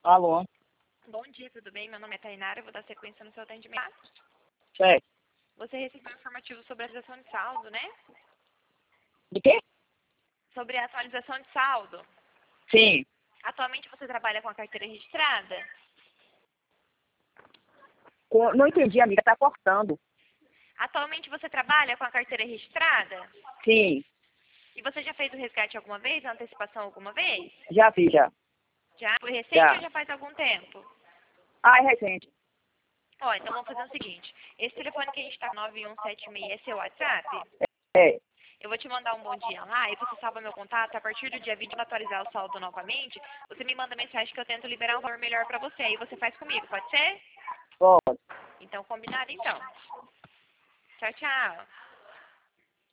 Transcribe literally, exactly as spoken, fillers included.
Alô? Bom dia, tudo bem? Meu nome é Tainara, eu vou dar sequência no seu atendimento. Certo. Você recebeu um informativo sobre a atualização de saldo, né? De quê? Sobre a atualização de saldo. Sim. Atualmente você trabalha com a carteira registrada? Com- Não entendi, amiga, tá cortando. Atualmente você trabalha com a carteira registrada? Sim, E você já fez o resgate alguma vez, a antecipação alguma vez? já fiz, já. Já? Foi recente Já. ou já faz algum tempo? Ah, é recente. Ó, então vamos fazer o seguinte. Esse telefone que a gente está nove um sete seis é seu WhatsApp? É. Eu vou te mandar um bom dia lá e você salva meu contato. A partir do dia vinte, eu vou atualizar o saldo novamente. Você me manda mensagem que eu tento liberar um valor melhor pra você. Aí você faz comigo, pode ser? Pode. Então, combinado então. Tchau, tchau.